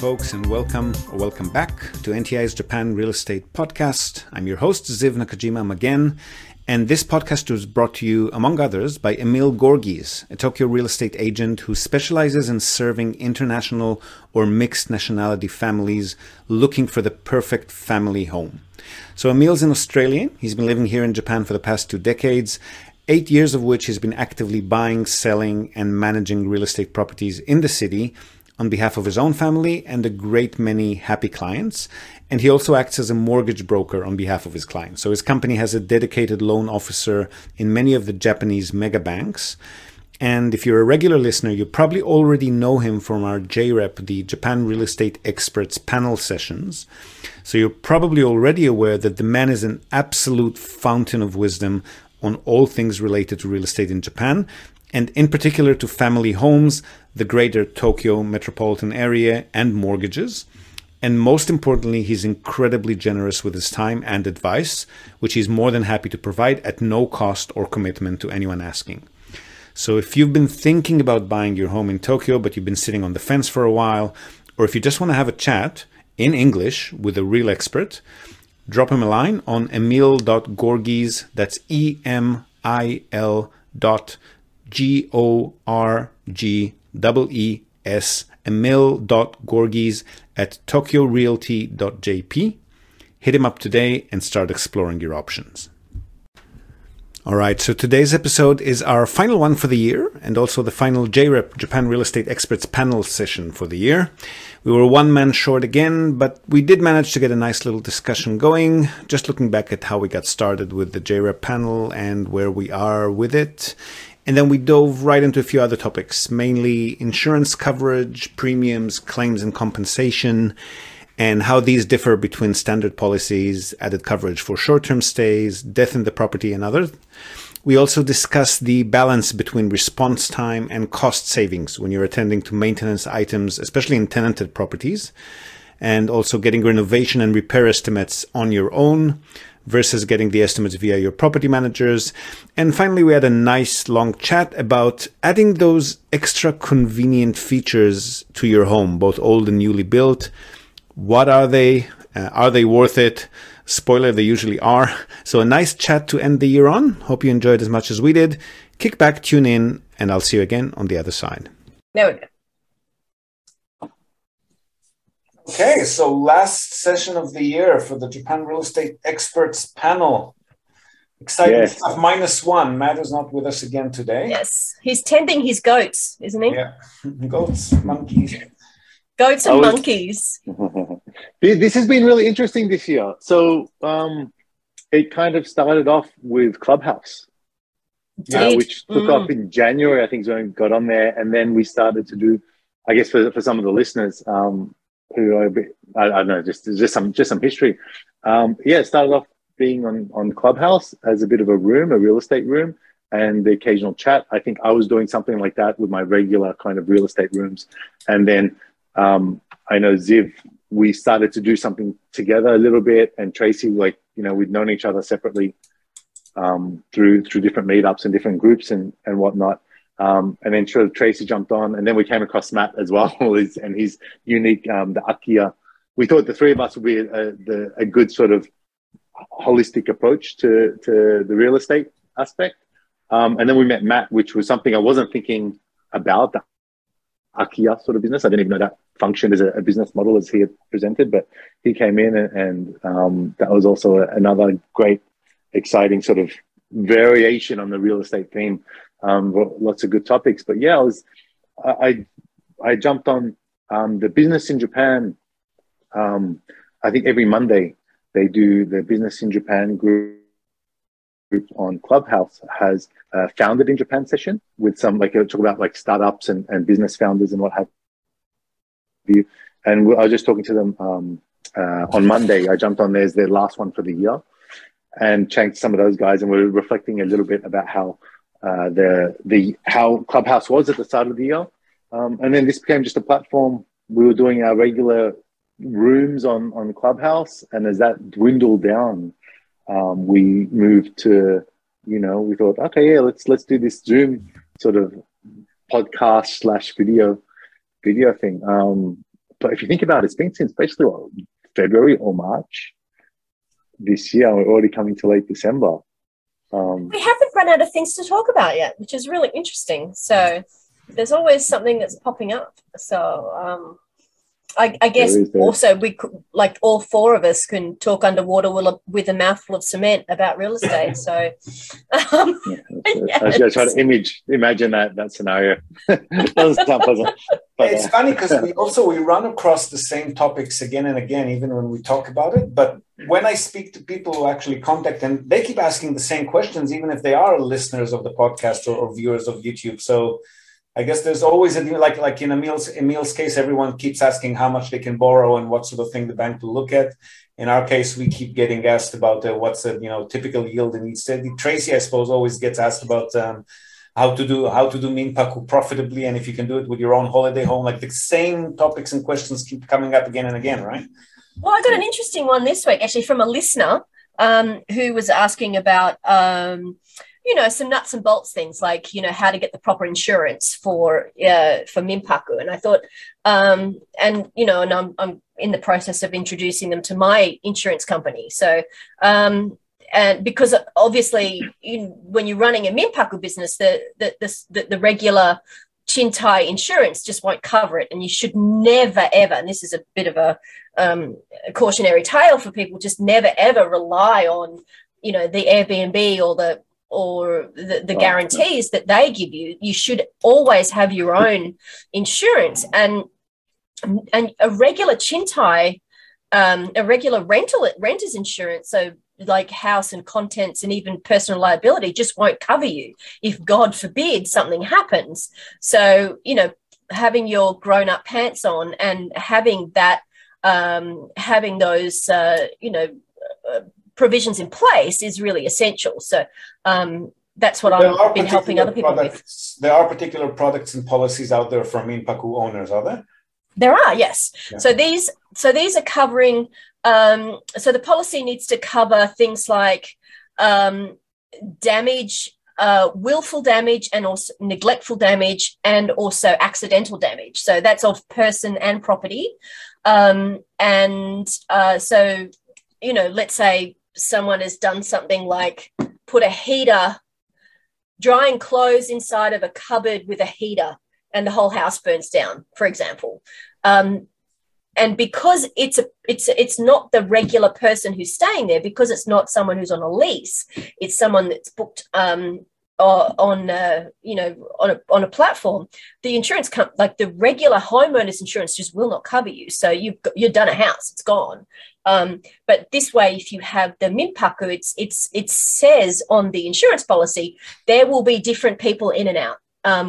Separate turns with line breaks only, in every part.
folks, and welcome back to NTI's Japan Real Estate Podcast. I'm your host, Ziv Nakajima again, and this podcast was brought to you, among others, by Emil Gorgies, a Tokyo real estate agent who specializes in serving international or mixed nationality families looking for the perfect family home. So Emil's an Australian. He's been living here in Japan for the past 2 decades, 8 years of which he's been actively buying, selling, and managing real estate properties in the city on behalf of his own family and a great many happy clients. And he also acts as a mortgage broker on behalf of his clients. So his company has a dedicated loan officer in many of the Japanese mega banks. And if you're a regular listener, you probably already know him from our JREP, the Japan Real Estate Experts panel sessions. So you're probably already aware that the man is an absolute fountain of wisdom on all things related to real estate in Japan, and in particular to family homes, the greater Tokyo metropolitan area, and mortgages. And most importantly, he's incredibly generous with his time and advice, which he's more than happy to provide at no cost or commitment to anyone asking. So if you've been thinking about buying your home in Tokyo, but you've been sitting on the fence for a while, or if you just want to have a chat in English with a real expert, drop him a line on emil.gorgies, that's emil.gorgies, emil.gorgies at tokyorealty.jp. Hit him up today and start exploring your options. All right, so today's episode is our final one for the year and also the final JREP, Japan Real Estate Experts panel session for the year. We were one man short again, but we did manage to get a nice little discussion going, just looking back at how we got started with the JREP panel and where we are with it. And then we dove right into a few other topics, mainly insurance coverage, premiums, claims and compensation, and how these differ between standard policies, added coverage for short-term stays, death in the property, and others. We also discussed the balance between response time and cost savings when you're attending to maintenance items, especially in tenanted properties, and also getting renovation and repair estimates on your own versus getting the estimates via your property managers. And finally, we had a nice long chat about adding those extra convenient features to your home, both old and newly built. What are they? Are they worth it? Spoiler, they usually are. So a nice chat to end the year on. Hope you enjoyed as much as we did. Kick back, tune in, and I'll see you again on the other side.
There we go.
Okay, so last session of the year for the Japan Real Estate Experts panel. Exciting stuff. -1. Matt is not with us again today.
Yes, he's tending his goats, isn't he?
Yeah, goats, monkeys.
Goats and monkeys.
This has been really interesting this year. So it kind of started off with Clubhouse, which took off in January, I think, is when we got on there. And then we started to do, I guess, for some of the listeners who are a bit, I don't know, just some history. It started off being on Clubhouse as a bit of a room, a real estate room, and the occasional chat. I think I was doing something like that with my regular kind of real estate rooms. And then I know Ziv, we started to do something together a little bit, and Tracy, we'd known each other separately through different meetups and different groups and whatnot. And then Tracy jumped on, and then we came across Matt as well, and his unique, the Akiya. We thought the three of us would be a good sort of holistic approach to the real estate aspect. And then we met Matt, which was something I wasn't thinking about, the Akiya sort of business. I didn't even know that functioned as a business model as he had presented, but he came in and that was also another great, exciting sort of variation on the real estate theme. Lots of good topics, but yeah, I jumped on the Business in Japan. I think every Monday they do the Business in Japan group on Clubhouse has a Founded in Japan session with some, talk about startups and business founders and what have you. And I was just talking to them on Monday. I jumped on there as their last one for the year and chatting to some of those guys, and we're reflecting a little bit about how how Clubhouse was at the start of the year. And then this became just a platform. We were doing our regular rooms on Clubhouse, and as that dwindled down, we moved to, we thought, okay, yeah, let's do this Zoom sort of podcast / video thing. but if you think about it, it's been since basically what, February or March this year. We're already coming to late December.
We haven't run out of things to talk about yet, which is really interesting. So there's always something that's popping up. So I guess also we could, like all four of us can talk underwater with a mouthful of cement about real estate. So
I was trying to imagine that scenario. Doesn't sound pleasant. But,
it's funny because we run across the same topics again and again, even when we talk about it. But when I speak to people who actually contact them, they keep asking the same questions, even if they are listeners of the podcast or viewers of YouTube. So I guess there's always like in Emil's case, everyone keeps asking how much they can borrow and what sort of thing the bank will look at. In our case, we keep getting asked about what's the typical yield in each state. Tracy, I suppose, always gets asked about how to do Minpaku profitably, and if you can do it with your own holiday home. Like the same topics and questions keep coming up again and again, right?
Well, I got an interesting one this week, actually, from a listener who was asking about, some nuts and bolts things like, how to get the proper insurance for Minpaku. And I thought, and I'm in the process of introducing them to my insurance company. So, and because obviously when you're running a Minpaku business, the regular Chintai insurance just won't cover it. And you should never, ever, and this is a bit of a cautionary tale for people, just never, ever rely on, the Airbnb or the guarantees that they give you. You should always have your own insurance, and a regular Chintai, a regular renter's insurance, so like house and contents and even personal liability, just won't cover you if, God forbid, something happens. So, having your grown-up pants on and having that, having those, provisions in place is really essential. So that's what I've been helping other people with.
There are particular products and policies out there for Minpaku owners, are there?
There are, yes.
Yeah.
So these are covering. So the policy needs to cover things like damage, willful damage, and also neglectful damage, and also accidental damage. So that's of person and property. So let's say someone has done something like put a heater, drying clothes inside of a cupboard with a heater, and the whole house burns down, for example. And because it's not the regular person who's staying there, because it's not someone who's on a lease, it's someone that's booked on a platform. The insurance like the regular homeowner's insurance just will not cover you. So you've done a house, it's gone. But this way, if you have the Minpaku, it says on the insurance policy there will be different people in and out.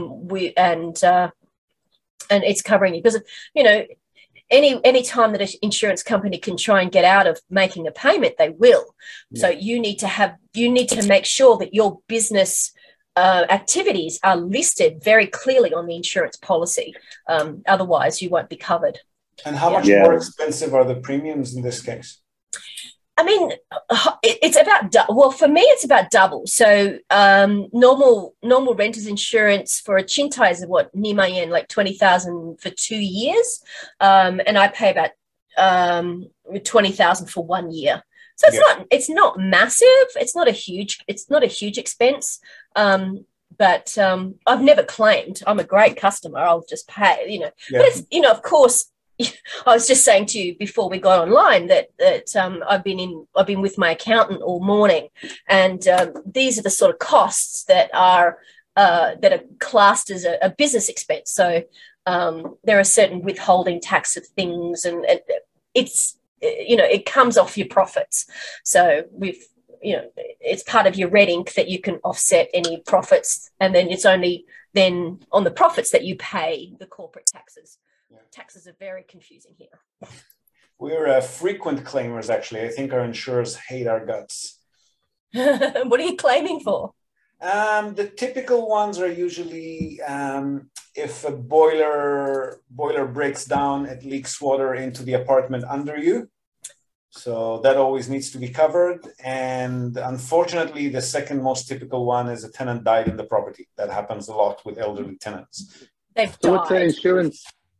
And it's covering you because any time that an insurance company can try and get out of making a payment, they will. Yeah. So you need to make sure that your business activities are listed very clearly on the insurance policy. Otherwise, you won't be covered.
And how much more expensive are the premiums in this case?
I mean, it's about for me, it's about double. So normal renters insurance for a Chintai is what, Nimayen, like 20,000 for 2 years, and I pay about 20,000 for 1 year. So it's not massive. It's not a huge expense. But I've never claimed. I'm a great customer. I'll just pay. But it's of course. I was just saying to you before we got online that I've been with my accountant all morning, and these are the sort of costs that are classed as a business expense. So there are certain withholding tax of things, and it's it comes off your profits. So it's part of your red ink that you can offset any profits, and then it's only then on the profits that you pay the corporate taxes. Taxes are very confusing here.
We're frequent claimers, actually. I think our insurers hate our guts.
What are you claiming for?
The typical ones are usually if a boiler breaks down, it leaks water into the apartment under you. So that always needs to be covered. And unfortunately, the second most typical one is a tenant died in the property. That happens a lot with elderly tenants.
They've died.
So what's the insurance?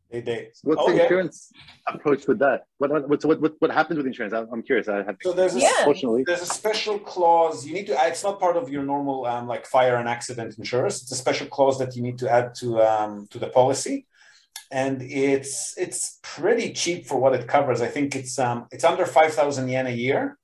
What's the insurance approach with that? What happens with insurance? I'm curious. I have
so there's a special clause you need to add. It's not part of your normal like fire and accident insurance. It's a special clause that you need to add to the policy, and it's pretty cheap for what it covers. I think it's under 5,000 yen a year.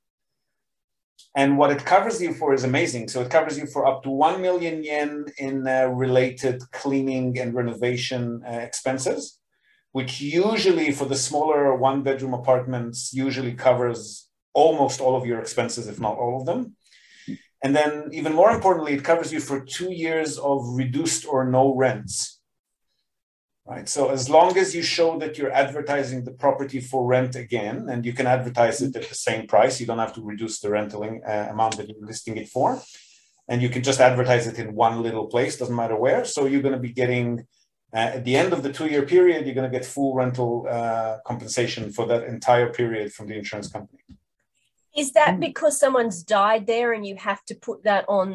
And what it covers you for is amazing. So it covers you for up to 1 million yen in related cleaning and renovation expenses, which usually for the smaller one-bedroom apartments usually covers almost all of your expenses, if not all of them. And then even more importantly, it covers you for 2 years of reduced or no rents. Right. So as long as you show that you're advertising the property for rent again, and you can advertise it at the same price, you don't have to reduce the rental amount that you're listing it for. And you can just advertise it in one little place, doesn't matter where. So you're going to be getting, at the end of the 2-year period, you're going to get full rental compensation for that entire period from the insurance company.
Is that because someone's died there and you have to put that on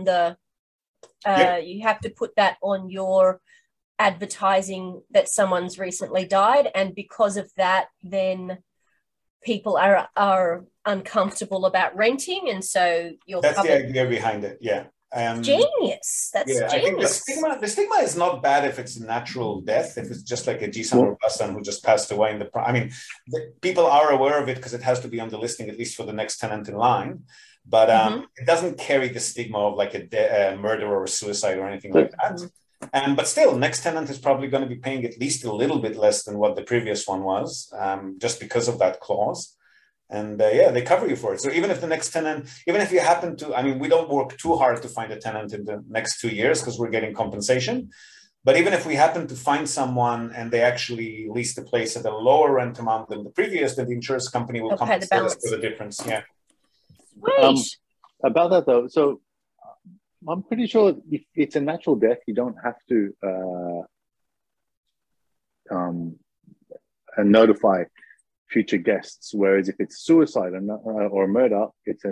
you have to put that on your advertising that someone's recently died, and because of that then people are uncomfortable about renting, and so
that's the idea behind it.
Genius. That's genius.
I think the stigma is not bad if it's a natural death, if it's just like a Jisan or Basan who just passed away in people are aware of it because it has to be on the listing at least for the next tenant in line, but it doesn't carry the stigma of like a murder or a suicide or anything like that. But still, next tenant is probably going to be paying at least a little bit less than what the previous one was, just because of that clause. And they cover you for it. So even if the next tenant, even if you happen to, we don't work too hard to find a tenant in the next 2 years because we're getting compensation. But even if we happen to find someone and they actually lease the place at a lower rent amount than the previous, then the insurance company will compensate us for the difference. Yeah.
About that though, so I'm pretty sure if it's a natural death, you don't have to notify future guests. Whereas if it's suicide or murder,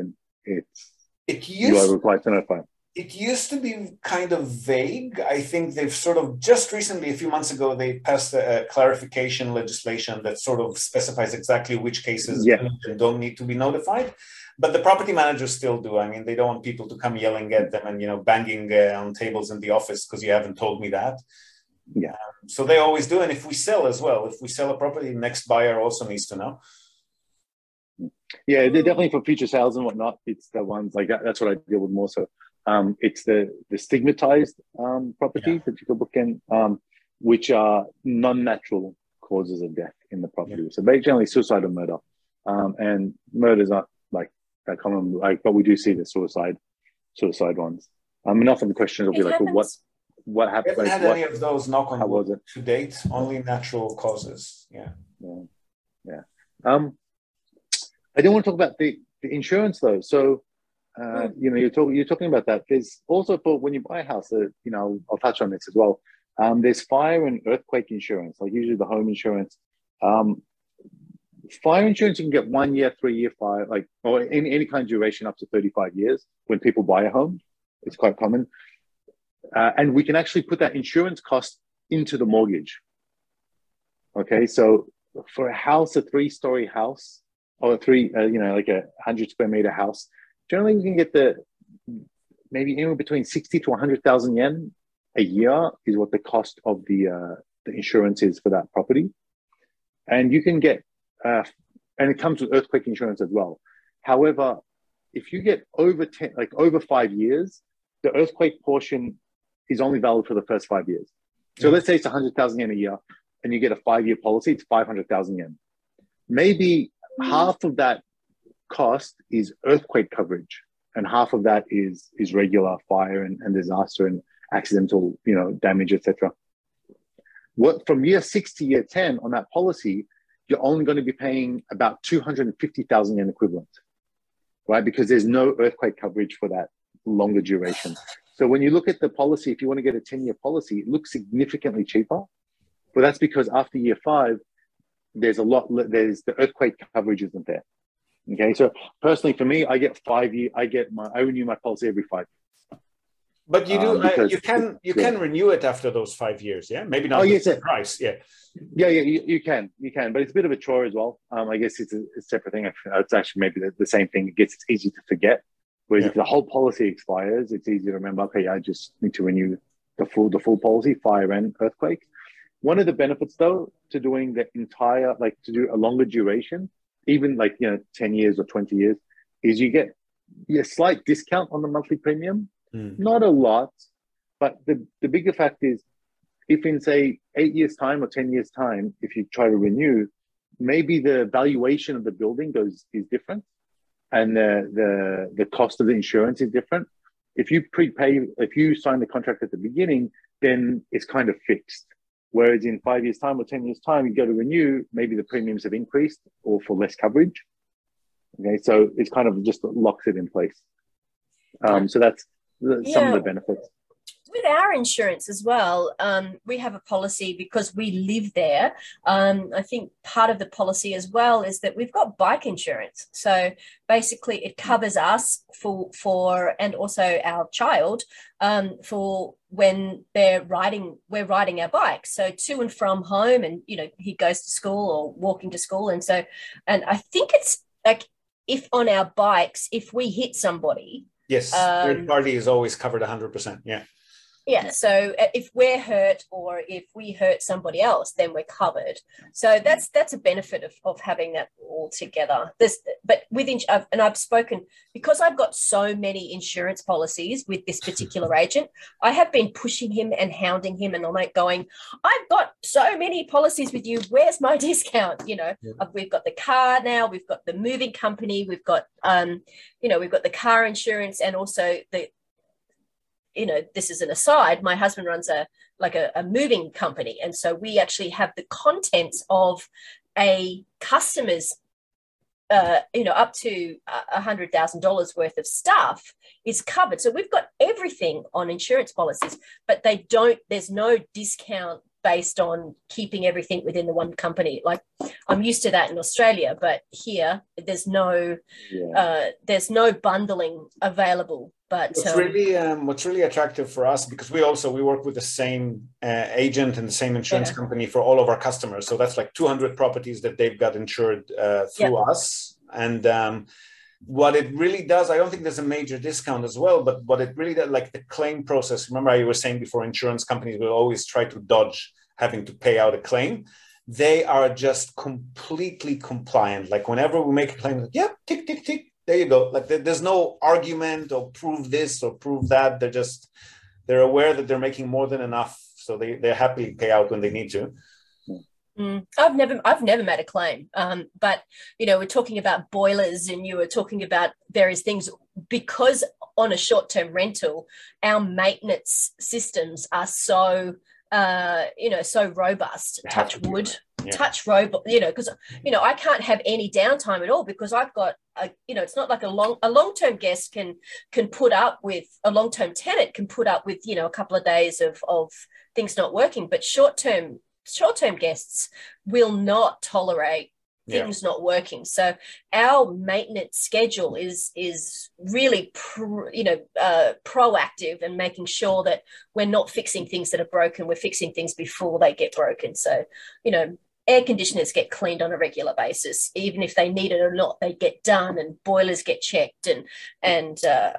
you are required to notify.
It used to be kind of vague. I think they've sort of just recently, a few months ago, they passed a clarification legislation that sort of specifies exactly which cases don't need to be notified. But the property managers still do. They don't want people to come yelling at them and, banging on tables in the office because you haven't told me that.
Yeah.
So they always do. And if we sell as well, if we sell a property, the next buyer also needs to know.
Yeah, they're definitely for future sales and whatnot. It's the ones like that. That's what I deal with more so. It's the stigmatized properties that you can book in, which are non-natural causes of death in the property. Yeah. So very generally suicide or murder. And murders aren't like that common, but we do see the suicide ones. Enough of the questions will be like, well, what happened?
We haven't had any of those knock on wood to date. Only natural causes. Yeah.
I don't want to talk about the insurance though. So, you're talking about that. There's also for when you buy a house, I'll touch on this as well. There's fire and earthquake insurance, like usually the home insurance. Fire insurance, you can get 1 year, 3 year fire, or any kind of duration up to 35 years when people buy a home. It's quite common. And we can actually put that insurance cost into the mortgage. Okay, so for a house, a 3-story house, or like a 100 square meter house, generally we can get maybe anywhere between 60 to 100,000 yen a year is what the cost of the insurance is for that property. And you can get, and it comes with earthquake insurance as well. However, if you get over 5 years, the earthquake portion is only valid for the first 5 years. So let's say it's 100,000 yen a year and you get a 5-year policy, it's 500,000 yen. Maybe half of that cost is earthquake coverage and half of that is regular fire and disaster and accidental, damage, etc. What from year 6 to year 10 on that policy, you're only going to be paying about 250,000 yen equivalent, right? Because there's no earthquake coverage for that longer duration. So when you look at the policy, if you want to get a 10-year policy, it looks significantly cheaper. But that's because after year 5, there's the earthquake coverage isn't there. Okay. So personally for me, I renew my policy every 5 years.
But you do
because
you can renew it after those 5 years, yeah? Maybe not the price, yeah.
Yeah, you can, but it's a bit of a chore as well. I guess it's a separate thing. It's actually maybe the same thing. It's easy to forget. Whereas if the whole policy expires, it's easy to remember. Okay, I just need to renew the full policy, fire and earthquake. One of the benefits, though, to doing the entire, like to do a longer duration, even like 10 years or 20 years, is you get a slight discount on the monthly premium. Not a lot, but the bigger fact is, if in say 8 years' time or 10 years' time, if you try to renew, maybe the valuation of the building is different, and the cost of the insurance is different. If you sign the contract at the beginning, then it's kind of fixed. Whereas in 5 years' time or 10 years' time, you go to renew, maybe the premiums have increased or for less coverage. Okay, so it's kind of just locks it in place. So that's some of the benefits.
With our insurance as well, we have a policy because we live there. I think part of the policy as well is that we've got bike insurance. So basically it covers us for and also our child for when we're riding our bikes. So to and from home, and he goes to school or walking to school. And I think it's like, if on our bikes, if we hit somebody.
Yes, third party is always covered 100%. Yeah.
Yeah, so if we're hurt or if we hurt somebody else, then we're covered. So that's a benefit of having that all together. But I've spoken, because I've got so many insurance policies with this particular agent, I have been pushing him and hounding him, and I'm like going, I've got so many policies with you. Where's my discount? We've got the car now, we've got the moving company, we've got we've got the car insurance, and also this is an aside, my husband runs a moving company. And so we actually have the contents of a customer's, up to $100,000 worth of stuff is covered. So we've got everything on insurance policies, but there's no discount based on keeping everything within the one company. Like, I'm used to that in Australia, but here there's no bundling available. But
what's really attractive for us, because we work with the same agent and the same insurance company for all of our customers. So that's like 200 properties that they've got insured through us. And what it really does, I don't think there's a major discount as well, but what it really does, like the claim process, remember I was saying before, insurance companies will always try to dodge having to pay out a claim. They are just completely compliant. Like whenever we make a claim, tick, tick, tick. There you go. Like there's no argument or prove this or prove that. They're aware that they're making more than enough, so they're happy to pay out when they need to.
I've never made a claim, but we're talking about boilers, and you were talking about various things, because on a short-term rental, our maintenance systems are so robust. Touch wood. Touch robot, because I can't have any downtime at all, because I've got it's not like a long-term guest can put up with, a long-term tenant can put up with a couple of days of things not working, but short-term guests will not tolerate things not working. So our maintenance schedule is really proactive, and making sure that we're not fixing things that are broken, we're fixing things before they get broken. So air conditioners get cleaned on a regular basis, even if they need it or not, they get done, and boilers get checked, and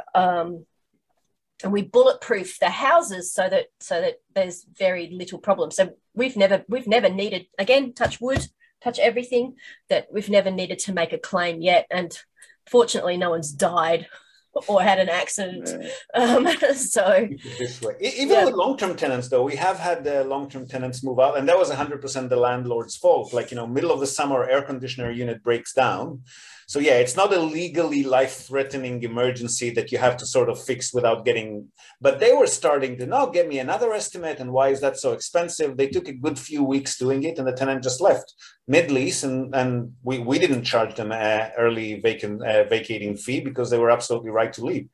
we bulletproof the houses so that there's very little problem. So we've never needed, again, touch wood, touch everything, that we've never needed to make a claim yet, and fortunately no one's died or had an accident. So
this way. Even with long-term tenants, though, we have had the long-term tenants move out, and that was 100% the landlord's fault. Like, middle of the summer, air conditioner unit breaks down. So it's not a legally life-threatening emergency that you have to sort of fix without getting, but they were starting to now get me another estimate, and why is that so expensive? They took a good few weeks doing it, and the tenant just left mid-lease, and we didn't charge them an early vacating fee, because they were absolutely right to leave.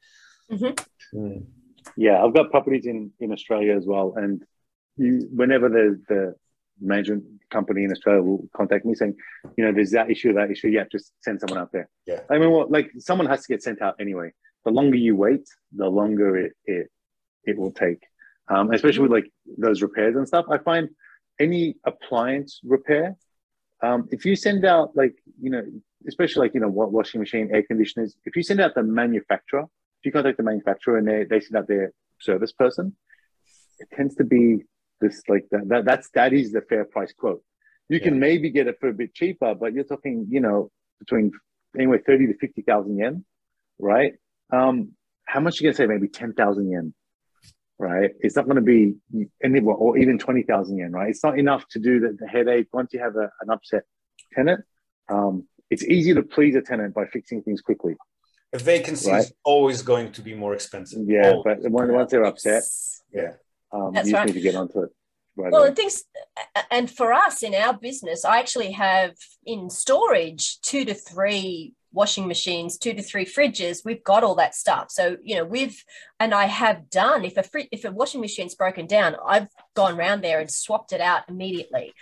Yeah, I've got properties in Australia as well, and whenever the management company in Australia will contact me saying, there's that issue, just send someone out there. I mean, someone has to get sent out anyway. The longer you wait, the longer it it will take, especially with like those repairs and stuff. I find any appliance repair, if you send out like, especially like, washing machine, air conditioners, if you send out the manufacturer, if you contact the manufacturer and they send out their service person, it tends to be this like that is the fair price quote. You can maybe get it for a bit cheaper, but you're talking, between anywhere 30 to 50,000 yen, right? How much you gonna save? Maybe 10,000 yen, right? It's not going to be anywhere, or even 20,000 yen, right? It's not enough to do the headache once you have an upset tenant. It's easy to please a tenant by fixing things quickly.
A vacancy is always going to be more expensive.
Yeah, but once they're upset,
That's
you just
right.
need to get onto it. Right
well,
away.
and for us in our business, I actually have in storage 2 to 3 washing machines, 2 to 3 fridges. We've got all that stuff. So, I have done, if a washing machine's broken down, I've gone around there and swapped it out immediately.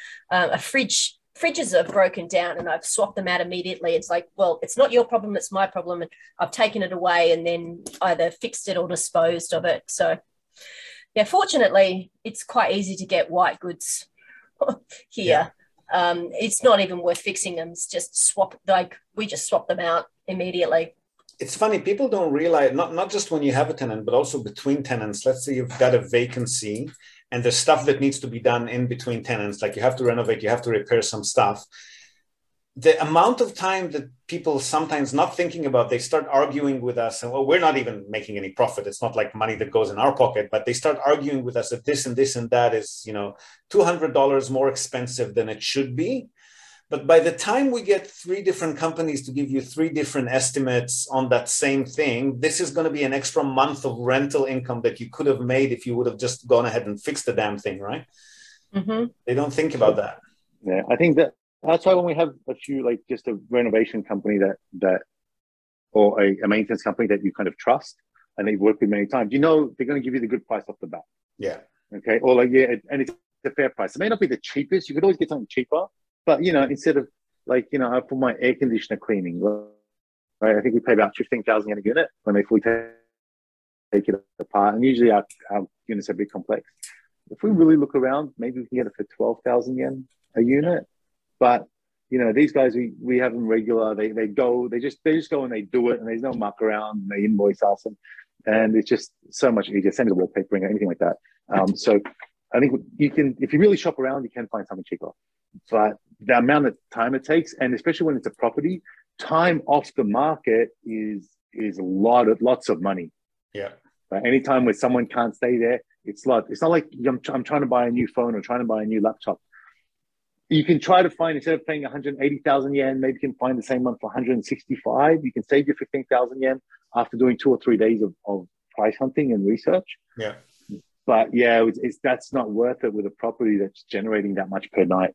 Fridges are broken down and I've swapped them out immediately. It's like, well, it's not your problem, it's my problem. And I've taken it away and then either fixed it or disposed of it. So, yeah, fortunately, it's quite easy to get white goods here. Yeah. It's not even worth fixing them. It's just we just swap them out immediately.
It's funny, people don't realize, not just when you have a tenant, but also between tenants. Let's say you've got a vacancy and there's stuff that needs to be done in between tenants, like you have to renovate, you have to repair some stuff. The amount of time that people sometimes not thinking about, they start arguing with us, and well, we're not even making any profit. It's not like money that goes in our pocket, but they start arguing with us that this and this and that is, $200 more expensive than it should be. But by the time we get 3 different companies to give you 3 different estimates on that same thing, this is going to be an extra month of rental income that you could have made if you would have just gone ahead and fixed the damn thing, right?
Mm-hmm.
They don't think about that.
Yeah, I think that's why when we have a few, like just a renovation company that or a maintenance company that you kind of trust and they've worked with many times, they're going to give you the good price off the bat.
Yeah.
Okay. Or like, and it's a fair price. It may not be the cheapest. You could always get something cheaper. But, instead of like, for my air conditioner cleaning, right, I think we pay about 15,000 yen a unit when they fully take it apart. And usually our units are a bit complex. If we really look around, maybe we can get it for 12,000 yen a unit. But, these guys, we have them regular. They just go and they do it and there's no muck around and they invoice us. And it's just so much easier. Send us a wallpapering or anything like that. So I think if you really shop around, you can find something cheaper. But the amount of time it takes, and especially when it's a property, time off the market is lots of money.
Yeah.
Right? Anytime where someone can't stay there, it's not like I'm trying to buy a new phone or trying to buy a new laptop. You can try to find, instead of paying 180,000 yen, maybe you can find the same one for 165. You can save you 15,000 yen after doing 2 or 3 days of price hunting and research.
Yeah.
But yeah, that's not worth it with a property that's generating that much per night.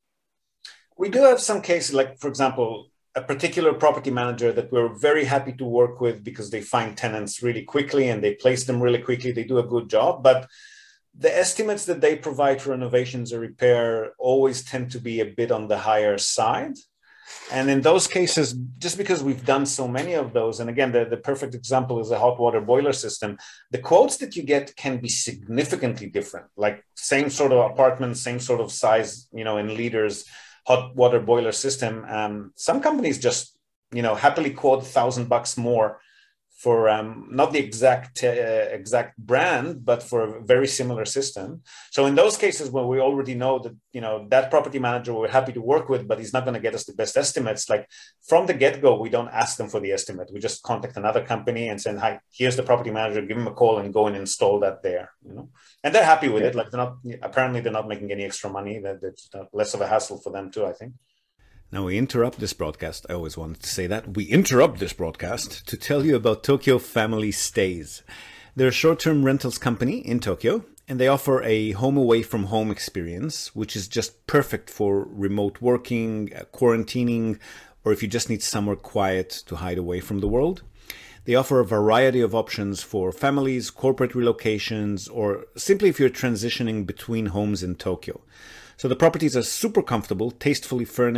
We do have some cases, like, for example, a particular property manager that we're very happy to work with because they find tenants really quickly and they place them really quickly. They do a good job. But the estimates that they provide for renovations or repair always tend to be a bit on the higher side. And in those cases, just because we've done so many of those, and again, the perfect example is a hot water boiler system, the quotes that you get can be significantly different, like same sort of apartment, same sort of size, in liters, hot water boiler system. Some companies just, happily quote $1,000 more for not the exact brand, but for a very similar system. So in those cases where we already know that, that property manager we're happy to work with, but he's not going to get us the best estimates. Like from the get-go, we don't ask them for the estimate. We just contact another company and say, hi, here's the property manager, give him a call and go and install that there, And they're happy with it. Like they're not making any extra money. That's less of a hassle for them too, I think.
Now we interrupt this broadcast. I always wanted to say that. We interrupt this broadcast to tell you about Tokyo Family Stays. They're a short-term rentals company in Tokyo, and they offer a home away from home experience, which is just perfect for remote working, quarantining, or if you just need somewhere quiet to hide away from the world. They offer a variety of options for families, corporate relocations, or simply if you're transitioning between homes in Tokyo. So the properties are super comfortable, tastefully furnished,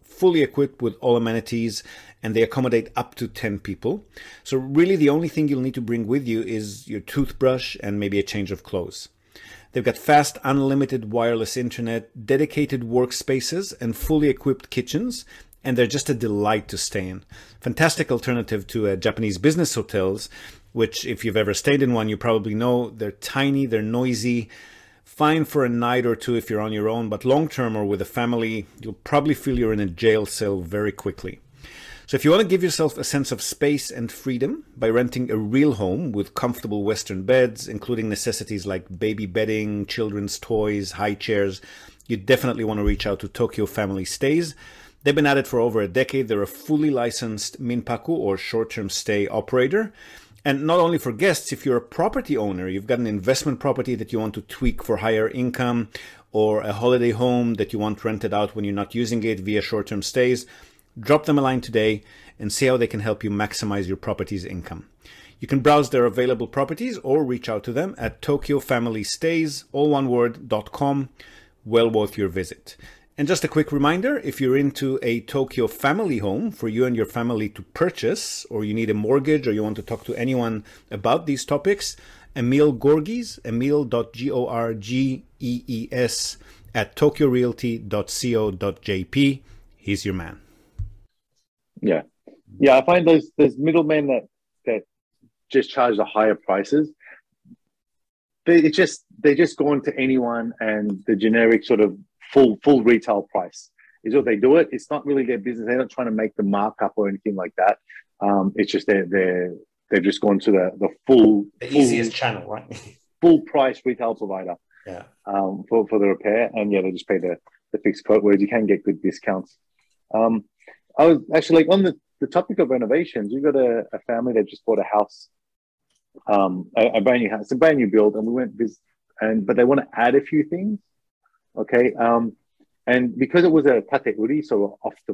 fully equipped with all amenities, and they accommodate up to 10 people. So really the only thing you'll need to bring with you is your toothbrush and maybe a change of clothes. They've got fast, unlimited wireless internet, dedicated workspaces, and fully equipped kitchens, and they're just a delight to stay in. Fantastic alternative to Japanese business hotels, which if you've ever stayed in one, you probably know they're tiny, they're noisy, fine for a night or two if you're on your own, but long-term or with a family, you'll probably feel you're in a jail cell very quickly. So if you want to give yourself a sense of space and freedom by renting a real home with comfortable Western beds, including necessities like baby bedding, children's toys, high chairs, you definitely want to reach out to Tokyo Family Stays. They've been at it for over a decade. They're a fully licensed minpaku or short-term stay operator. And not only for guests, if you're a property owner, you've got an investment property that you want to tweak for higher income, or a holiday home that you want rented out when you're not using it via short-term stays, drop them a line today and see how they can help you maximize your property's income. You can browse their available properties or reach out to them at tokyofamilystays, all one word, .com. Well worth your visit. And just a quick reminder, if you're into a Tokyo family home for you and your family to purchase, or you need a mortgage, or you want to talk to anyone about these topics, Emil Gorgees, Emil.Gorgees at tokyorealty.co.jp. He's your man.
Yeah. I find those middlemen that just charge the higher prices. They just go into anyone, and the generic sort of full retail price is what they do it. It's not really their business. They're not trying to make the markup or anything like that. It's just they've just gone to the
easiest channel, right?
Full price retail provider.
Yeah.
For the repair, and they just pay the fixed quote, whereas you can get good discounts. I was actually on the topic of renovations. We got a family that just bought a house, a brand new house. It's a brand new build, and we went but they want to add a few things. Okay. And because it was a tate uri, so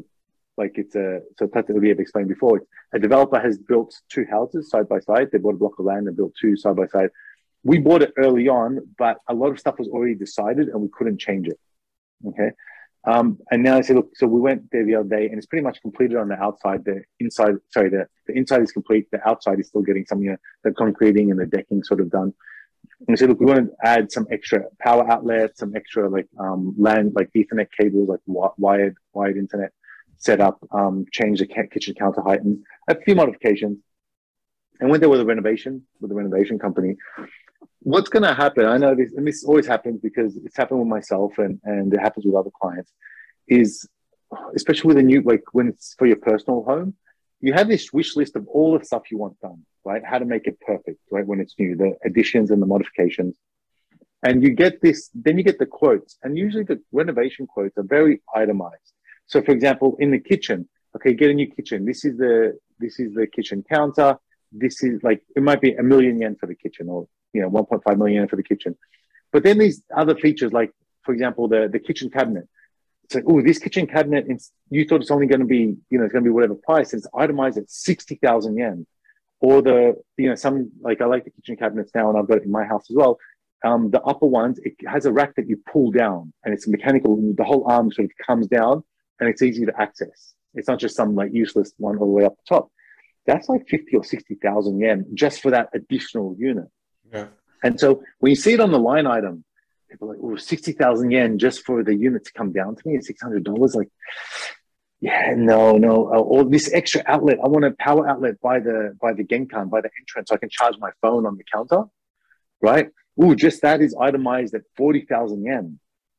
tate uri I've explained before, a developer has built two houses side by side. They bought a block of land and built two side by side. We bought it early on, but a lot of stuff was already decided and we couldn't change it. Okay. And now I say, look, so we went there the other day and it's pretty much completed on the outside. The inside is complete. The outside is still getting some, the concreting and the decking sort of done. And we said, look, we want to add some extra power outlets, some extra LAN, like Ethernet cables, like wired internet setup, change the kitchen counter height and a few modifications. And went there with a renovation company. What's going to happen, I know this, and this always happens because it's happened with myself and it happens with other clients, is especially with a new, when it's for your personal home, you have this wish list of all the stuff you want done, right? How to make it perfect, right? When it's new, the additions and the modifications. And you get this, then you get the quotes. And usually the renovation quotes are very itemized. So for example, in the kitchen, okay, get a new kitchen. This is the kitchen counter. This is it might be 1 million yen for the kitchen, or 1.5 million yen for the kitchen. But then these other features, like for example, the kitchen cabinet. It's like, oh, this kitchen cabinet, you thought it's only going to be, it's going to be whatever price. And it's itemized at 60,000 yen. Or I like the kitchen cabinets now, and I've got it in my house as well. The upper ones, it has a rack that you pull down, and it's mechanical. The whole arm sort of comes down, and it's easy to access. It's not just some useless one all the way up the top. That's like 50 or 60,000 yen just for that additional unit.
Yeah.
And so when you see it on the line item, people are like, oh, 60,000 yen just for the unit to come down to me at $600. Like, yeah, no. Or this extra outlet, I want a power outlet by the genkan, by the entrance, so I can charge my phone on the counter, right? Ooh, just that is itemized at 40,000 yen.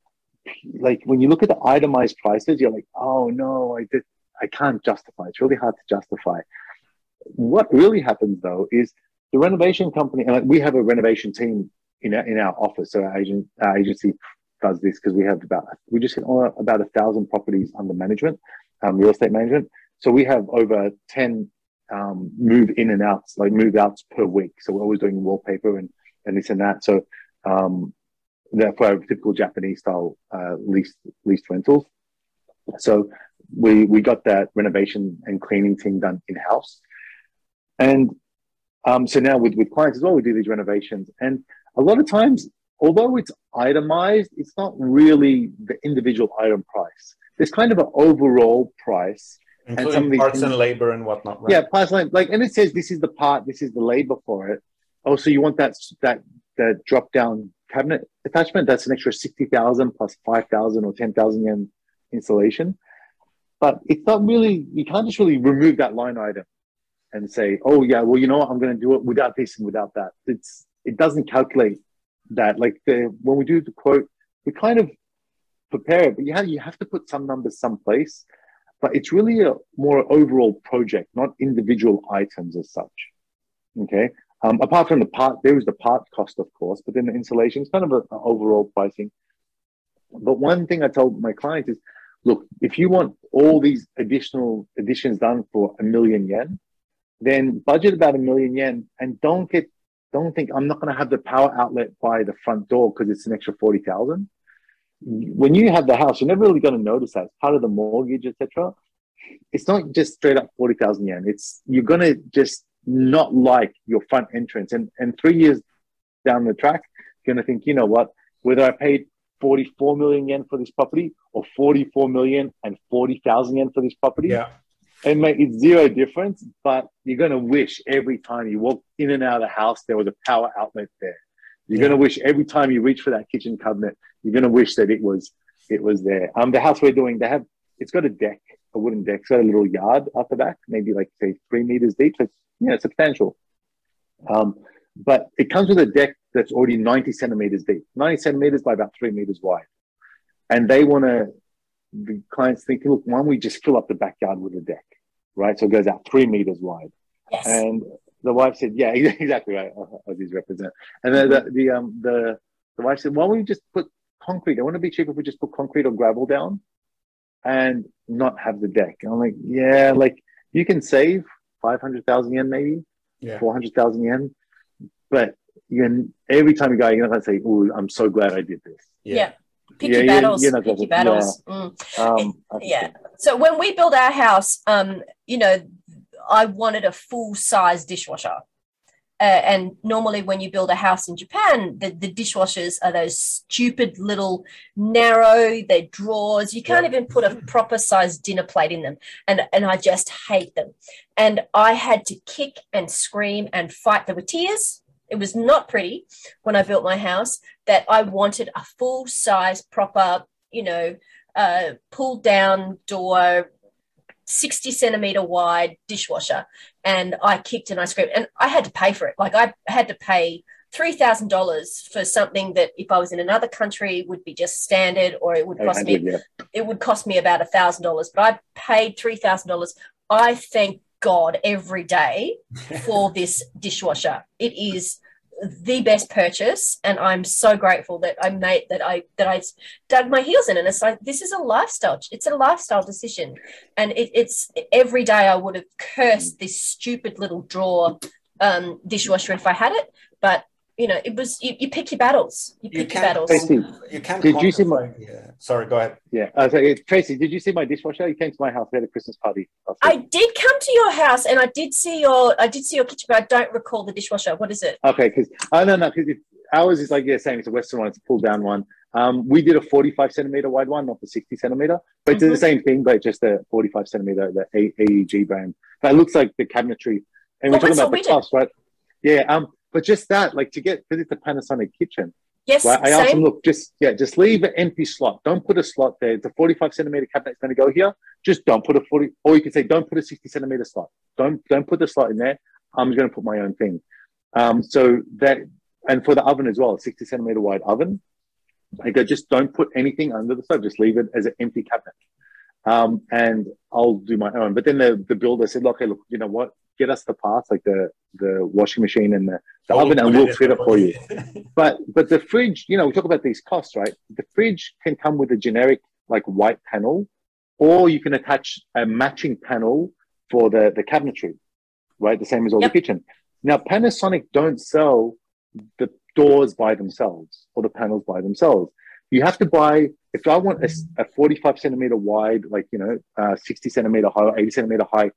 Like when you look at the itemized prices, you're like, oh no, I can't justify. It's really hard to justify. What really happens though is the renovation company, and we have a renovation team in our office. So our agency does this because we just hit about 1,000 properties under management, real estate management. So we have over 10 move in and outs, move outs per week. So we're always doing wallpaper and this and that. So that for our typical Japanese style leased rentals. So we got that renovation and cleaning team done in-house. And so now with clients as well, we do these renovations. And a lot of times, although it's itemized, it's not really the individual item price. there's kind of an overall price.
Including
and some of these
parts and labor and whatnot, right?
Yeah, parts and labor. And it says this is the part, this is the labor for it. Oh, so you want that drop down cabinet attachment? That's an extra 60,000 plus 5,000 or 10,000 yen installation. But it's not really, you can't just really remove that line item and say, oh yeah, well, you know what, I'm going to do it without this and without that. It doesn't calculate that. Like when we do the quote, we kind of prepare it, but you have to put some numbers someplace. But it's really a more overall project, not individual items as such. Okay. Apart from there is the part cost, of course, but then the installation is kind of an overall pricing. But one thing I told my clients is, look, if you want all these additional additions done for 1 million yen, then budget about 1 million yen and don't think I'm not going to have the power outlet by the front door because it's an extra 40,000. When you have the house, you're never really going to notice that. It's part of the mortgage, etc. It's not just straight up 40,000 yen. You're going to just not like your front entrance. And 3 years down the track, you're going to think, you know what, whether I paid 44 million yen for this property or 44 million and 40,000 yen for this property, it's zero difference, but you're going to wish every time you walk in and out of the house, there was a power outlet there. You're going to wish every time you reach for that kitchen cabinet, you're going to wish that it was there. The house we're doing, it's got a deck, a wooden deck. It's got a little yard out the back, maybe like say 3 meters deep. So it's substantial. But it comes with a deck that's already 90 centimeters deep, 90 centimeters by about 3 meters wide. And the clients think, look, why don't we just fill up the backyard with a deck, right? So it goes out 3 meters wide.
Yes.
And the wife said, yeah, exactly right. Aussies represent. And then the wife said, why don't we just put concrete? I want to be cheaper if we just put concrete or gravel down and not have the deck. And I'm like, yeah, like you can save 500,000 yen, maybe 400,000 yen. But every time you go, you're not going to say, oh, I'm so glad I did this.
Yeah. Picky battles. Picky battles. Yeah. So when we built our house, I wanted a full-size dishwasher. And normally when you build a house in Japan, the dishwashers are those stupid little narrow, they're drawers. You can't even put a proper sized dinner plate in them. And I just hate them. And I had to kick and scream and fight. There were tears. It was not pretty when I built my house that I wanted a full-size, proper, pulled down door, 60 centimeter wide dishwasher. And I kicked and I screamed and I had to pay for it. Like I had to pay $3,000 for something that if I was in another country would be just standard, or it would cost me about $1,000, but I paid $3,000. I thank God every day for this dishwasher. It is the best purchase, and I'm so grateful that I dug my heels in. And it's like, this is a lifestyle. It's a lifestyle decision, and it's every day I would have cursed this stupid little drawer dishwasher if I had it, but it was you pick your battles. You pick your battles.
Tracy,
you can't.
Did you see my?
Sorry, go ahead.
Yeah, Tracy, did you see my dishwasher? You came to my house. We had a Christmas party.
I did come to your house, and I did see your kitchen, but I don't recall the dishwasher. What is it?
Okay, because ours is like saying it's a Western one. It's a pull down one. We did a 45 centimeter wide one, not the 60 centimeter, but it's the same thing, but just a 45 centimeter, the AEG brand. But it looks like the cabinetry, and we're talking about the cost, right? Yeah. But just that, like because it's a Panasonic kitchen.
Yes,
right? I asked them, look, just leave an empty slot. Don't put a slot there. It's a 45 centimeter cabinet that's going to go here. Just don't put a 40, or you can say, don't put a 60 centimeter slot. Don't put the slot in there. I'm going to put my own thing. So that, and for the oven as well, a 60 centimeter wide oven. I go, just don't put anything under the stove. Just leave it as an empty cabinet. And I'll do my own. But then the builder said, okay, look, you know what? Get us the parts, like the washing machine and the oven, and we'll fit it for you. But the fridge, we talk about these costs, right? The fridge can come with a generic like white panel, or you can attach a matching panel for the cabinetry, right? The same as all the kitchen. Now, Panasonic don't sell the doors by themselves or the panels by themselves. You have to buy, if I want a 45 centimeter wide, 60 centimeter high or 80 centimeter high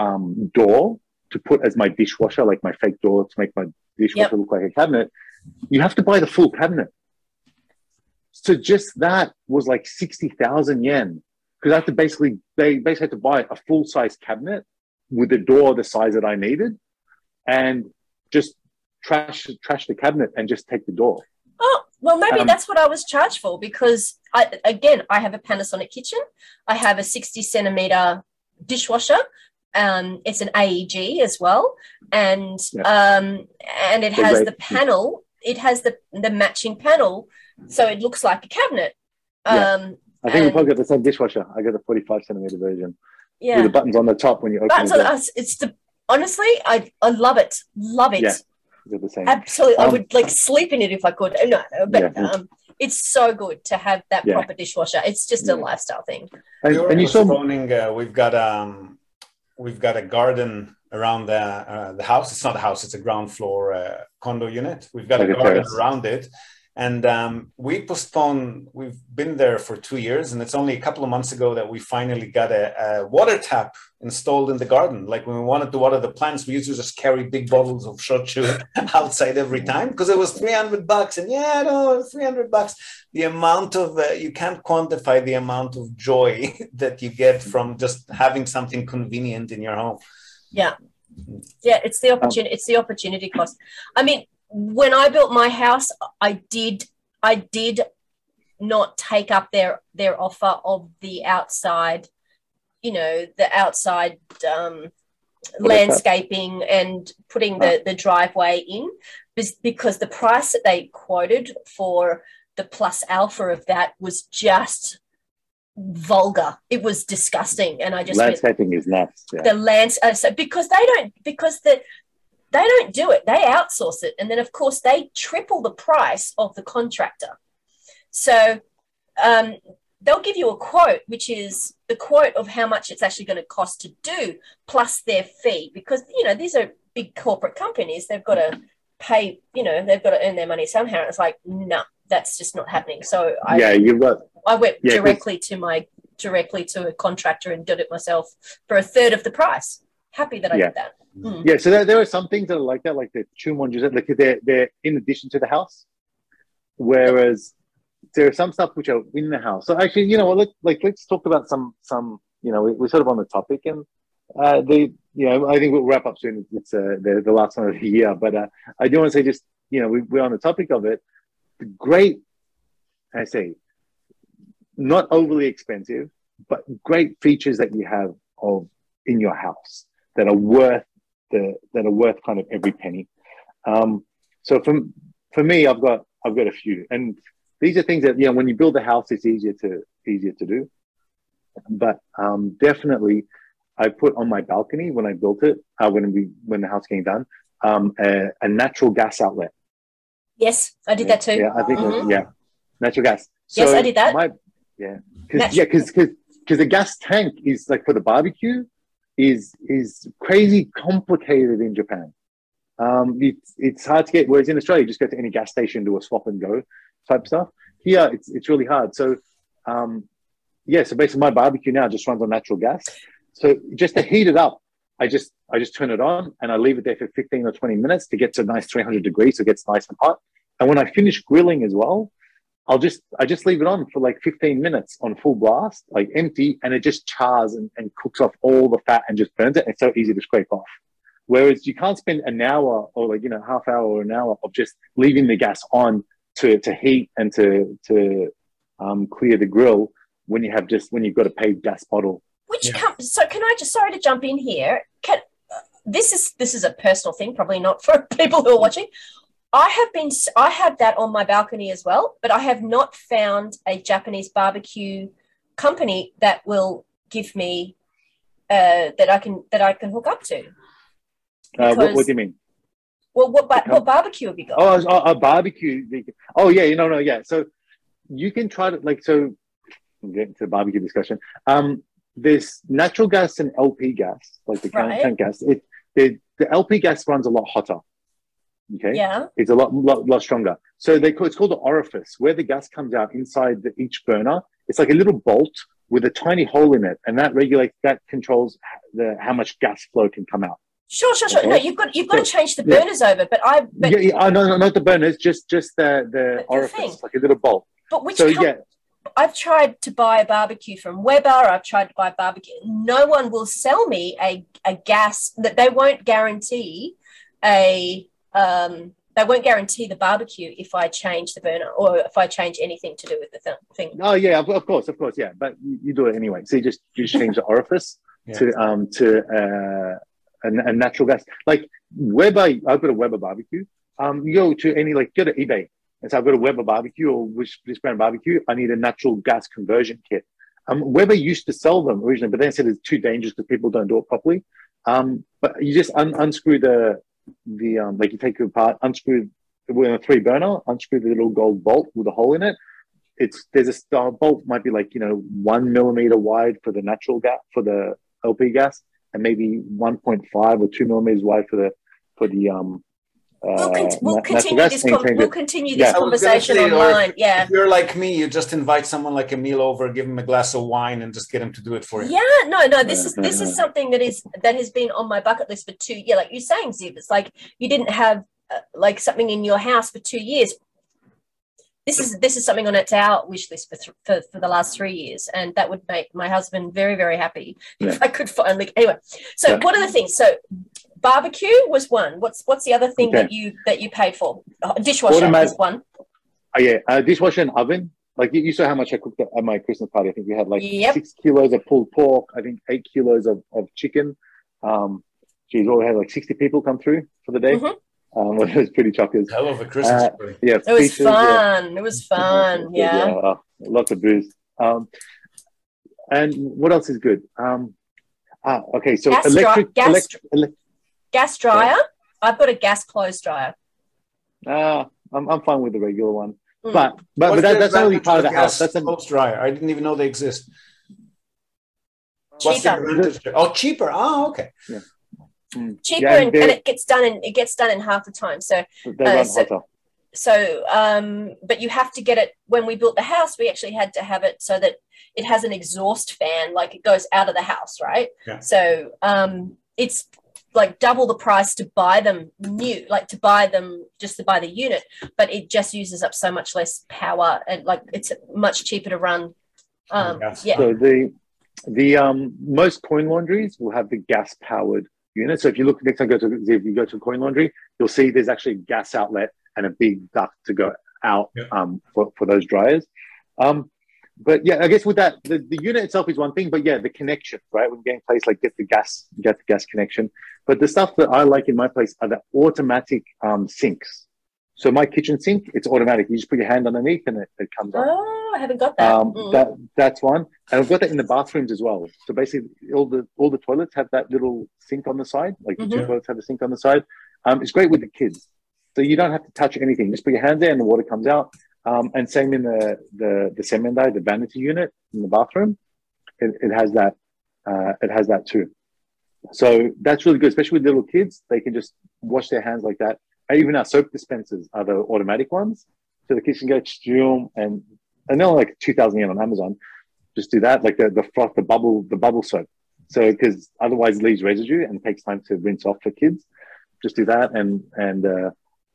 door to put as my dishwasher, like my fake door to make my dishwasher look like a cabinet, you have to buy the full cabinet. So just that was like 60,000 yen. because I had to they basically had to buy a full size cabinet with a door the size that I needed, and just trash the cabinet and just take the door.
Oh, well, maybe that's what I was charged for, because I have a Panasonic kitchen. I have a 60 centimeter dishwasher. It's an AEG as well. And it has the panel. It has the matching panel. So it looks like a cabinet.
I think we probably got the same dishwasher. I got the 45 centimeter version. Yeah. With the buttons on the top when you open it.
Honestly, I love it. Love it.
Yeah. The same.
Absolutely. I would sleep in it if I could. No, but it's so good to have that proper dishwasher. It's just a lifestyle thing.
And you saw we've got a garden around the house. It's not a house, it's a ground floor condo unit. We've got a garden around it. And we've been there for 2 years, and it's only a couple of months ago that we finally got a water tap installed in the garden. Like when we wanted to water the plants, we used to just carry big bottles of shochu outside every time, because it was $300. And $300. The amount of, you can't quantify the amount of joy that you get from just having something convenient in your home.
Yeah. Yeah, it's the opportunity. It's the opportunity cost. I mean, when I built my house, I did not take up their offer of the outside, landscaping and putting the driveway in, because the price that they quoted for the plus alpha of that was just vulgar. It was disgusting, and I just
landscaping is nuts. Yeah.
Because they don't do it. They outsource it. And then, of course, they triple the price of the contractor. So they'll give you a quote, which is the quote of how much it's actually going to cost to do, plus their fee. Because, these are big corporate companies. They've got to pay, they've got to earn their money somehow. And it's like, no, that's just not happening. So I went directly to a contractor and did it myself for a third of the price. Happy that I did that. Mm.
Yeah, so there are some things that are like that, like the Chumon, like they're in addition to the house, whereas there are some stuff which are in the house. So actually, let's talk about some. We're sort of on the topic, and I think we'll wrap up soon. It's the last one of the year, but I do want to say just we're on the topic of it. The great, I say, not overly expensive, but great features that you have in your house that are worth kind of every penny. So for me, I've got a few, and these are things that when you build a house, it's easier to do. But definitely, I put on my balcony when I built it, when the house came done, a natural gas outlet.
Yes, I did that too.
Yeah, I think natural gas. So
yes, I did that.
Because the gas tank is like for the barbecue. Is crazy complicated in Japan. It's hard to get. Whereas in Australia, you just go to any gas station, do a swap and go type stuff. Here, it's really hard. So, so basically, my barbecue now just runs on natural gas. So just to heat it up, I just turn it on and I leave it there for 15 or 20 minutes to get to a nice 300 degrees, so it gets nice and hot. And when I finish grilling as well, I just leave it on for like 15 minutes on full blast, like empty, and it just chars and cooks off all the fat and just burns it. It's so easy to scrape off. Whereas you can't spend an hour or half hour or an hour of just leaving the gas on to heat and to clear the grill when you've got a paid gas bottle.
So can I just, sorry to jump in here. This is a personal thing, probably not for people who are watching. I have that on my balcony as well, but I have not found a Japanese barbecue company that will give me that I can hook up to.
What do you mean?
Well, what barbecue have you got?
A barbecue. Oh yeah, yeah. So you can try to so. I'm getting to the barbecue discussion. There's natural gas and LP gas, like the tank gas. The LP gas runs a lot hotter. Okay. Yeah. It's a lot stronger. So it's called the orifice, where the gas comes out inside each burner. It's like a little bolt with a tiny hole in it, and that controls how much gas flow can come out.
Sure. Okay. No, you've got to change the burners over,
no, not the burners, just the orifice, like a little bolt.
But which I've tried to buy a barbecue from Weber. I've tried to buy barbecue. No one will sell me a gas that they won't guarantee they won't guarantee the barbecue if I change the burner or if I change anything to do with the thing.
Oh yeah, of course, yeah. But you do it anyway. So you just change the orifice to a natural gas. Like Weber, I've got a Weber barbecue. You go to go to eBay and say I've got a Weber barbecue or this brand barbecue. I need a natural gas conversion kit. Weber used to sell them originally, but then said it's too dangerous because people don't do it properly. But you just unscrew the you take it apart, unscrew with a 3-burner, unscrew the little gold bolt with a hole in it. There's a bolt might be 1 millimeter wide for the natural gas for the LP gas, and maybe 1.5 or 2 millimeters wide for the
We'll continue this conversation online. Yeah.
If you're like me, you just invite someone like Emil over, give him a glass of wine, and just get him to do it for you.
Yeah, no. This is something that has been on my bucket list for 2 years. Like you're saying, Ziv, it's like you didn't have something in your house for 2 years. This is something on our wish list for the last 3 years, and that would make my husband very, very happy if I could finally. Anyway, so what are the things? So barbecue was one. What's the other thing that you paid for? Dishwasher is one.
Oh yeah, dishwasher and oven. Like you saw how much I cooked at my Christmas party. I think we had 6 kilos of pulled pork. I think 8 kilos of chicken. We had 60 people come through for the day.
Mm-hmm.
It was pretty chockers.
Hell of a Christmas party.
Yeah,
it was fun. It was fun. Yeah.
Lots of booze. And what else is good? Okay, so
gas dryer. I've got a gas clothes dryer.
I'm fine with the regular one, but that's not really part of the house. That's a
clothes dryer. I didn't even know they exist.
Cheaper.
Cheaper. Oh, okay.
Yeah.
Cheaper and it gets done in half the time. So but you have to get it. When we built the house, we actually had to have it so that it has an exhaust fan, like it goes out of the house, right?
Yeah.
So it's double the price to buy them new, to buy the unit, but it just uses up so much less power, and it's much cheaper to run.
So the most coin laundries will have the gas powered unit. So if you look next time if you go to a coin laundry, you'll see there's actually a gas outlet and a big duct to go out for those dryers. But yeah, I guess with that, the unit itself is one thing, but yeah, the connection, right? When you get in place, get the gas connection. But the stuff that I like in my place are the automatic sinks. So my kitchen sink, it's automatic. You just put your hand underneath and it comes up.
Oh, I haven't got that.
That's one. And I've got that in the bathrooms as well. So basically all the toilets have that little sink on the side, the two toilets have the sink on the side. It's great with the kids. So you don't have to touch anything. Just put your hand there and the water comes out. And same in the semendai, the vanity unit in the bathroom. It has that. It has that too. So that's really good, especially with little kids. They can just wash their hands like that. And even our soap dispensers are the automatic ones. So the kids can go and they're only 2,000 yen on Amazon. Just do that, the froth, the bubble soap. So because otherwise it leaves residue and it takes time to rinse off for kids. Just do that and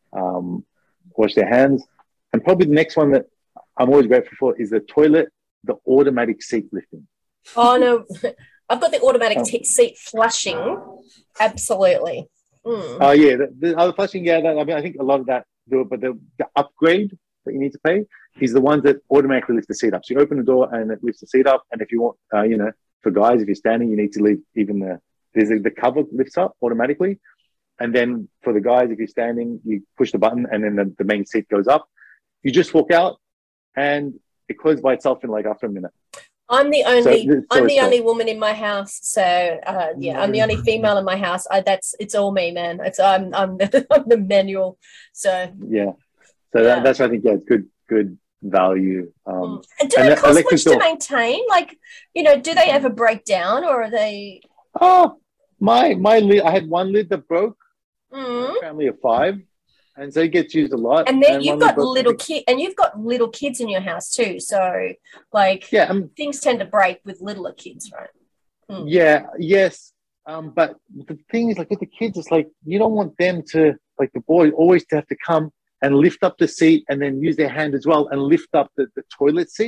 wash their hands. And probably the next one that I'm always grateful for is the automatic seat lifting.
Oh, no. I've got the automatic seat flushing. Absolutely.
Oh, yeah. The other flushing, I think a lot of that do it, but the upgrade that you need to pay is the ones that automatically lift the seat up. So you open the door and it lifts the seat up. And if you want, for guys, if you're standing, you need to leave even the cover lifts up automatically. And then for the guys, if you're standing, you push the button and then the main seat goes up. You just walk out and it closes by itself in after a minute.
I'm the only woman in my house. So I'm the only female in my house. It's all me, man. I'm the manual. So
yeah. So that's I think it's good value.
Do they cost much to maintain? Do they ever break down or are they?
Oh, my lid. I had one lid that broke. Family of 5. And so it gets used a lot.
And then you've got little kids in your house too. So things tend to break with littler kids, right?
Yeah, yes. But the thing is, with the kids, it's you don't want them to, the boy always to have to come and lift up the seat and then use their hand as well and lift up the toilet seat.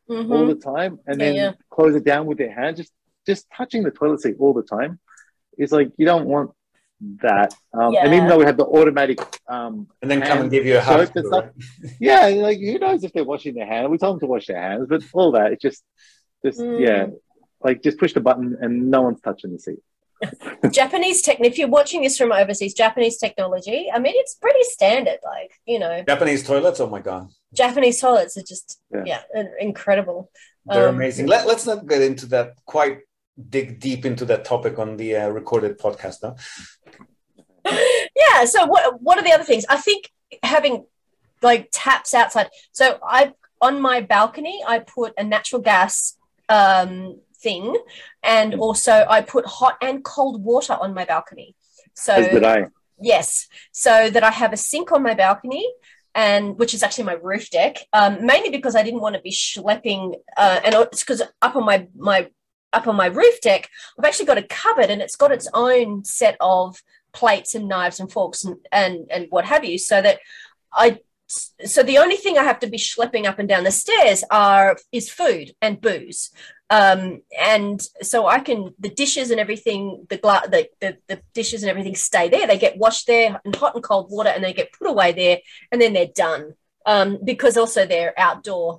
all the time, and then close it down with their hand. Just touching the toilet seat all the time is like, you don't want that. And even though we have the automatic
and then come and give you a hug and stuff,
yeah, like who knows if they're washing their hands? We tell them to wash their hands, but all that, it's just like just push the button and no one's touching the seat.
Japanese if you're watching this from overseas, Japanese technology, I mean, it's pretty standard, like, you know.
Japanese toilets, oh my God.
Japanese toilets are just, incredible.
They're amazing. Let's not get into that, quite dig deep into that topic on the recorded podcast, though.
Yeah, so what are the other things? I think having, like, taps outside. So on my balcony, I put a natural gas thing, and also I put hot and cold water on my balcony. So
as did I.
Yes, so that I have a sink on my balcony, and which is actually my roof deck, mainly because I didn't want to be schlepping, and it's because up on my roof deck, I've actually got a cupboard, and it's got its own set of plates and knives and forks and what have you, so the only thing I have to be schlepping up and down the stairs is food and booze. And so the dishes and everything, the dishes and everything stay there. They get washed there in hot and cold water, and they get put away there, and then they're done. Because also they're outdoor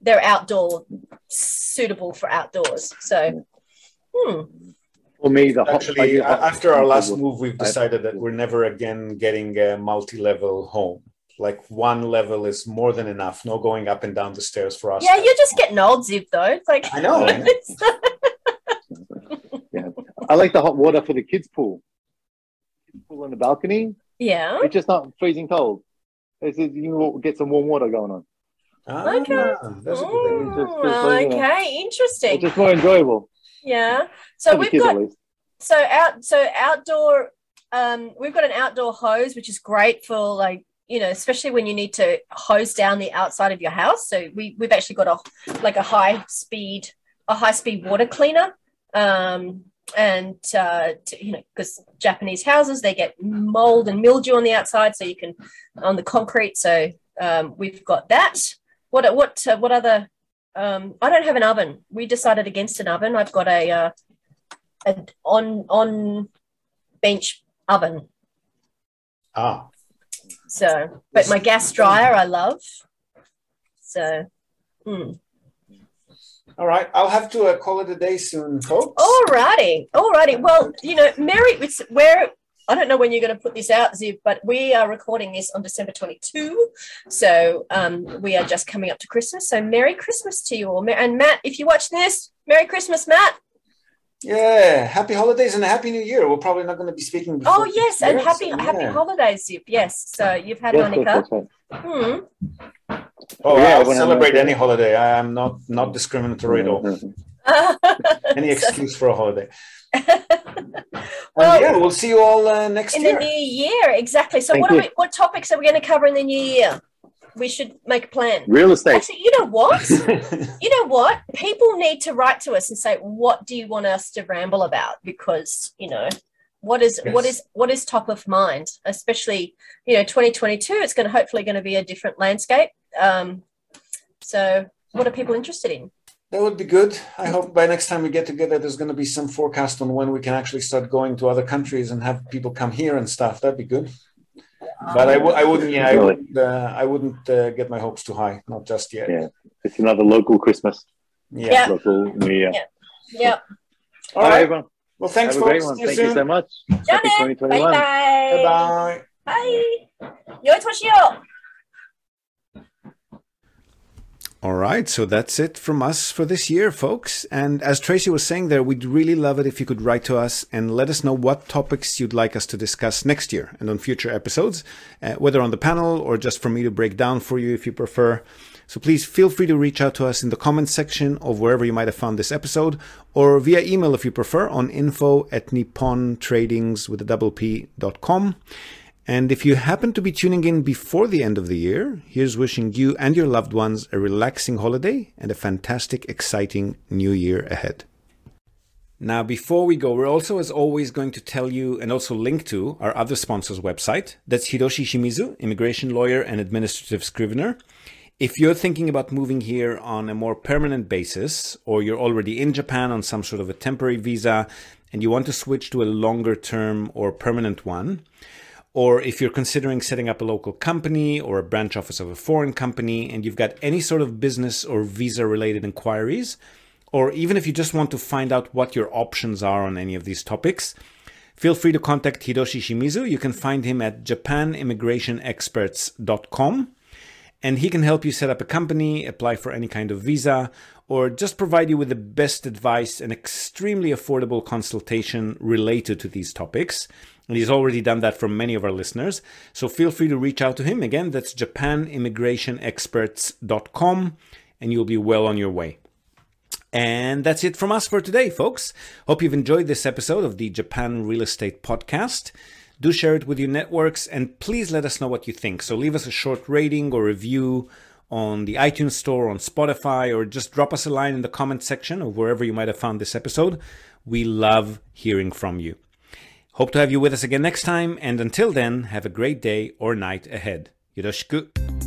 suitable for outdoors. So,
For me,
after our last move, we've decided that we're never again getting a multi-level home. Like one level is more than enough. No going up and down the stairs for us.
Yeah, you're just getting old, Zip, though. It's like
I know.
Yeah, I like the hot water for the kids' pool. Kids' pool on the balcony.
Yeah,
it's just not freezing cold. You can get some warm water going on.
Okay.
That's a good
idea. Okay, interesting.
It's just more enjoyable.
Yeah. So we've got outdoor. We've got an outdoor hose, which is great for, like, you know, especially when you need to hose down the outside of your house. So we've actually got a high speed water cleaner. Because Japanese houses, they get mold and mildew on the outside, so you can on the concrete. So we've got that. What other? I don't have an oven. We decided against an oven. I've got a on bench oven. So, but my gas dryer I love. So,
All right, I'll have to call it a day soon, folks.
All righty. Well, you know, I don't know when you're going to put this out, Ziv, but we are recording this on December 22. So we are just coming up to Christmas. So Merry Christmas to you all. And Matt, if you watch this, Merry Christmas, Matt.
Yeah, happy holidays and a happy new year. We're probably not going to be speaking before.
Oh, yes, and happy holidays, Ziv. Yes, so you've had Hanukkah.
I'll celebrate any holiday. I am not discriminatory at all. Any excuse for a holiday. We'll see you all next year.
In the new year, exactly. So what topics are we going to cover in the new year? We should make a plan.
Real estate.
Actually, you know what? People need to write to us and say, what do you want us to ramble about? Because, you know, what is top of mind, especially, you know, 2022, it's hopefully going to be a different landscape. So what are people interested in?
That would be good. I hope by next time we get together, there's going to be some forecast on when we can actually start going to other countries and have people come here and stuff. That'd be good. But I wouldn't get my hopes too high. Not just yet.
Yeah, it's another local Christmas.
Yeah.
Local New Year.
Yeah.
All right, everyone. Well, thanks,
folks. Great one. Thank you so much.
Happy 2021.
Bye.
Bye. Yo,
All right, so that's it from us for this year, folks. And as Tracy was saying there, we'd really love it if you could write to us and let us know what topics you'd like us to discuss next year and on future episodes, whether on the panel or just for me to break down for you if you prefer. So please feel free to reach out to us in the comments section of wherever you might have found this episode, or via email if you prefer on info@nippontradings.com. And if you happen to be tuning in before the end of the year, here's wishing you and your loved ones a relaxing holiday and a fantastic, exciting new year ahead. Now, before we go, we're also, as always, going to tell you and also link to our other sponsor's website. That's Hiroshi Shimizu, immigration lawyer and administrative scrivener. If you're thinking about moving here on a more permanent basis, or you're already in Japan on some sort of a temporary visa and you want to switch to a longer term or permanent one, or if you're considering setting up a local company or a branch office of a foreign company and you've got any sort of business or visa related inquiries, or even if you just want to find out what your options are on any of these topics, feel free to contact Hiroshi Shimizu. You can find him at japanimmigrationexperts.com, and he can help you set up a company, apply for any kind of visa, or just provide you with the best advice and extremely affordable consultation related to these topics. And he's already done that for many of our listeners. So feel free to reach out to him. Again, that's japanimmigrationexperts.com, and you'll be well on your way. And that's it from us for today, folks. Hope you've enjoyed this episode of the Japan Real Estate Podcast. Do share it with your networks, and please let us know what you think. So leave us a short rating or review on the iTunes Store, on Spotify, or just drop us a line in the comment section of wherever you might have found this episode. We love hearing from you. Hope to have you with us again next time, and until then, have a great day or night ahead. Yoroshiku.